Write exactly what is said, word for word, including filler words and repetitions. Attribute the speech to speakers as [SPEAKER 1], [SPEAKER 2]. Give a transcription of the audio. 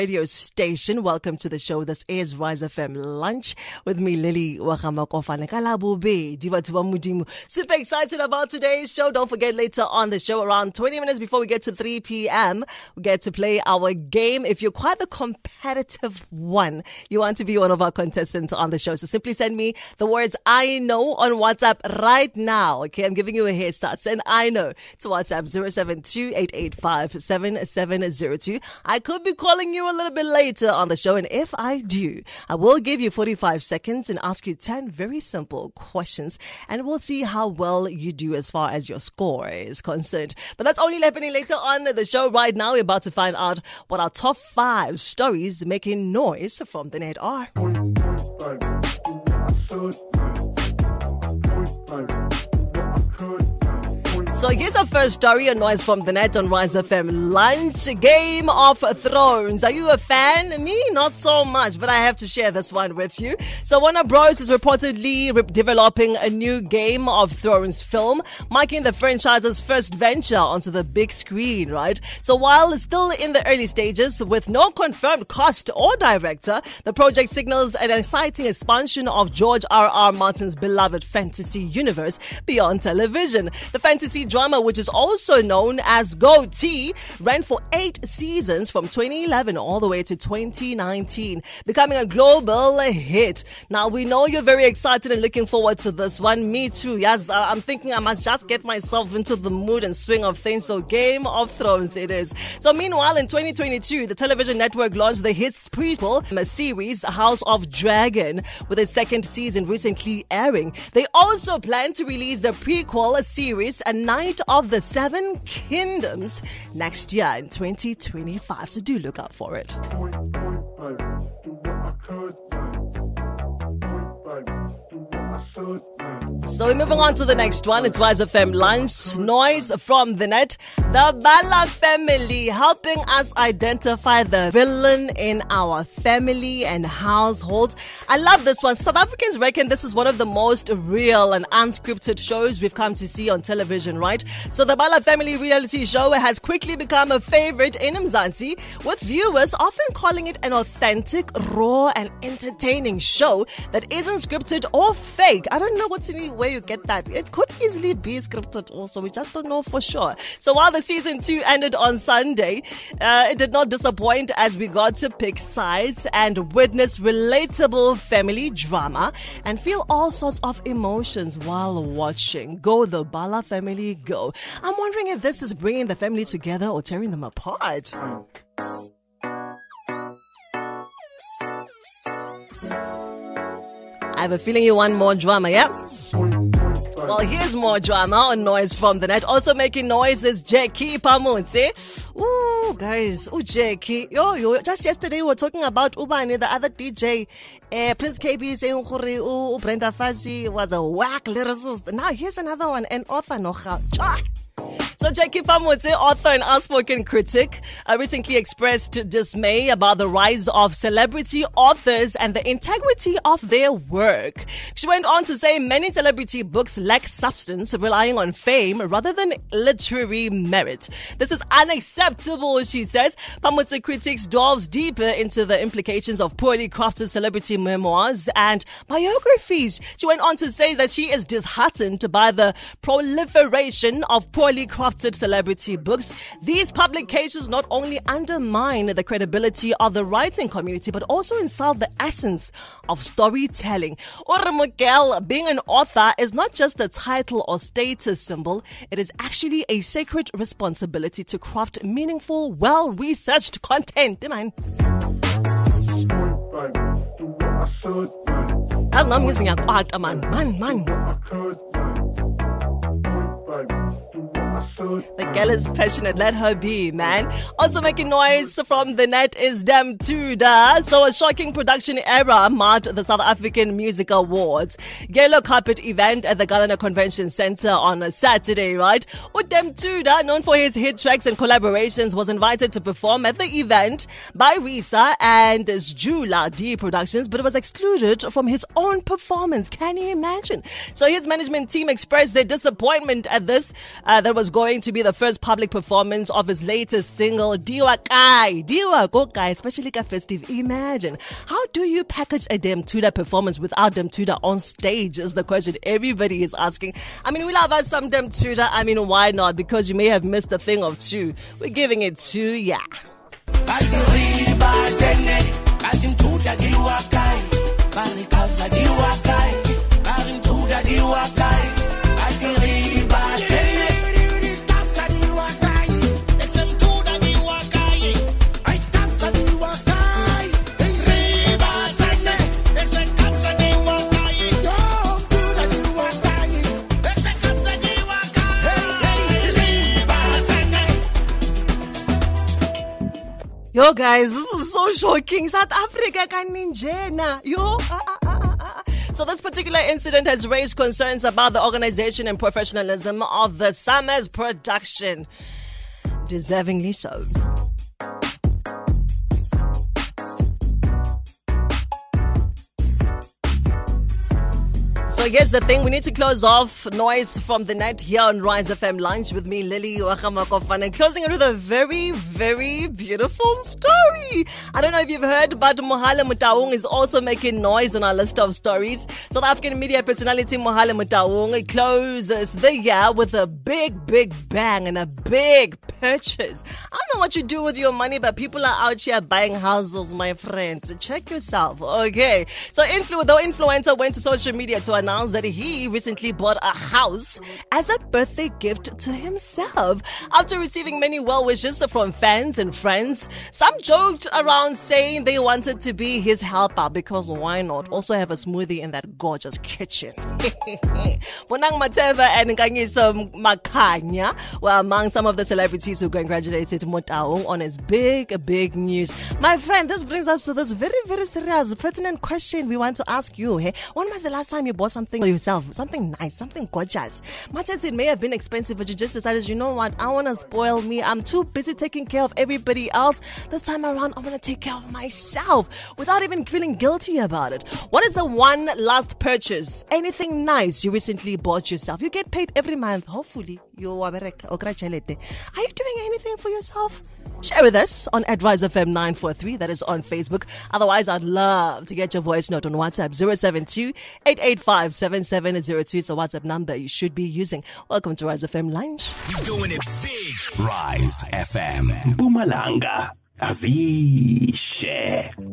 [SPEAKER 1] Radio station. Welcome to the show. This is Rise F M Lunch with me, Lily Wakamakofane Kalabube. Diva Tuba Mudimu. Super excited about today's show. Don't forget, later on the show, around twenty minutes before we get to three p.m., we get to play our game. If you're quite the competitive one, you want to be one of our contestants on the show, so simply send me the words I know on WhatsApp right now. Okay, I'm giving you a head start. Send I know to WhatsApp zero seven two eight eight five seven seven zero two. I could be calling you a little bit later on the show, and if I do, I will give you forty-five seconds and ask you ten very simple questions, and we'll see how well you do as far as your score is concerned. But that's only happening later on the show. Right now, we're about to find out what our top five stories making noise from the net are. So here's our first story, a noise from the net on Rise F M Lunch. Game of Thrones. Are you a fan? Me, not so much, but I have to share this one with you. So Warner Bros. Is reportedly re- developing a new Game of Thrones film, marking the franchise's first venture onto the big screen, right? So while it's still in the early stages, with no confirmed cast or director, the project signals an exciting expansion of George R R. Martin's beloved fantasy universe beyond television. The fantasy drama, which is also known as GOTY, ran for eight seasons from twenty eleven all the way to twenty nineteen, becoming a global hit. Now, we know you're very excited and looking forward to this one. Me too. Yes, I'm thinking I must just get myself into the mood and swing of things. So Game of Thrones it is. So meanwhile, in twenty twenty-two, the television network launched the hits prequel series House of Dragon, with its second season recently airing. They also plan to release the prequel series A Night of the Seven Kingdoms next year in twenty twenty-five, so do look out for it. So we're moving on to the next one. It's Rise F M Lunch. Noise from the net. The Bala family helping us identify the villain in our family and households. I love this one. South Africans reckon this is one of the most real and unscripted shows we've come to see on television, right? So the Bala family reality show has quickly become a favorite in Mzansi, with viewers often calling it an authentic, raw and entertaining show that isn't scripted or fake. I don't know what's in where you get that. It could easily be scripted also. We just don't know for sure. So while the season two ended on Sunday, uh, it did not disappoint as we got to pick sides and witness relatable family drama and feel all sorts of emotions while watching. Go the Bala family, go. I'm wondering if this is bringing the family together or tearing them apart. I have a feeling you want more drama, yeah? Well, here's more drama on Noise from the Net. Also making noise is Jackie Pamutse. Ooh, guys. Ooh, Jackie. Yo, yo. Just yesterday we were talking about Ubani, the other D J. Uh, Prince K B saying, ooh, Brenda Fassie was a whack lyricist. Now here's another one, an author. No, So Jackie Pamutse, author and outspoken critic, uh, recently expressed dismay about the rise of celebrity authors and the integrity of their work. She went on to say many celebrity books lack substance, relying on fame rather than literary merit. This is unacceptable, she says. Pamutse critics delves deeper into the implications of poorly crafted celebrity memoirs and biographies. She went on to say that she is disheartened by the proliferation of poorly crafted celebrity books. These publications not only undermine the credibility of the writing community, but also insult the essence of storytelling. Urmukel, being an author is not just a title or status symbol. It is actually a sacred responsibility to craft meaningful, well-researched content. Man. I'm using a part, man, man, man. The girl is passionate, let her be, man. Also making noise from the net is Dem Tuda. So a shocking production era marked the South African Music Awards yellow carpet event at the Ghana Convention Center on a Saturday, right? Dem Tuda, known for his hit tracks and collaborations, was invited to perform at the event by Risa and Jula D Productions, but was excluded from his own performance. Can you imagine? So his management team expressed their disappointment at this uh, that was going going to be the first public performance of his latest single, Diwa Kai. Diwa Go Kai, especially ka festive. Imagine, how do you package a Demtuda performance without Demtuda on stage is the question everybody is asking. I mean, we love us some Demtuda. I mean, why not? Because you may have missed a thing or two. We're giving it to ya. Yo, guys, this is so shocking. South Africa kaninjena. Yo. Ah, ah, ah, ah. So this particular incident has raised concerns about the organization and professionalism of the Summer's production. Deservingly so. So here's the thing, we need to close off Noise from the Net here on Rise F M Lunch with me, Lily Wakamakofan, and closing it with a very, very beautiful story. I don't know if you've heard, but Mohale Motaung is also making noise on our list of stories. South African media personality Mohale Motaung closes the year with a big, big bang and a big purchase. I don't know what you do with your money, but people are out here buying houses, my friend. So check yourself, okay? So influ- the influencer went to social media to announce that he recently bought a house as a birthday gift to himself. After receiving many well wishes from fans and friends, some joked around saying they wanted to be his helper because why not? Also have a smoothie in that gorgeous kitchen. Bonang Mateva and Nkangiso Makanya were among some of the celebrities who congratulated Motaung on his big, big news. My friend, this brings us to this very, very serious, pertinent question we want to ask you. Hey, when was the last time you bought something for yourself? Something nice, something gorgeous. Much as it may have been expensive, but you just decided, you know what, I want to spoil me. I'm too busy taking care of everybody else. This time around, I'm going to take care of myself without even feeling guilty about it. What is the one last purchase? Anything nice you recently bought yourself? You get paid every month. Hopefully, you are doing anything for yourself? Share with us on Advise F M nine four three. That is on Facebook. Otherwise, I'd love to get your voice note on WhatsApp zero seven two, eight eight five, seven seven zero two. It's a WhatsApp number you should be using. Welcome to Rise F M Lunch.
[SPEAKER 2] We're doing it big. Rise F M.
[SPEAKER 3] Mpumalanga. Azishe.